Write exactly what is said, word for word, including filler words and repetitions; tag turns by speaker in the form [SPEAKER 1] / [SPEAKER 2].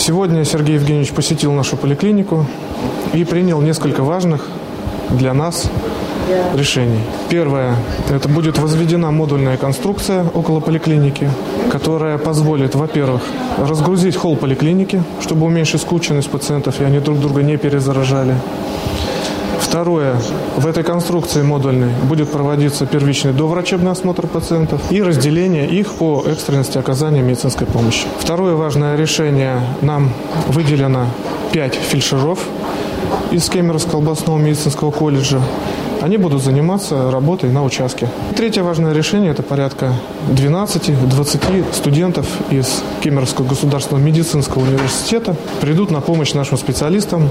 [SPEAKER 1] Сегодня Сергей Евгеньевич посетил нашу поликлинику и принял несколько важных для нас решений. Первое. Это будет возведена модульная конструкция около поликлиники, которая позволит, во-первых, разгрузить холл поликлиники, чтобы уменьшить скученность пациентов, и они друг друга не перезаражали. Второе. В этой конструкции модульной будет проводиться первичный доврачебный осмотр пациентов и разделение их по экстренности оказания медицинской помощи. Второе важное решение. Нам выделено пять фельдшеров из Кемеровского областного медицинского колледжа. Они будут заниматься работой на участке. Третье важное решение – это порядка двенадцати-двадцати студентов из Кемеровского государственного медицинского университета придут на помощь нашим специалистам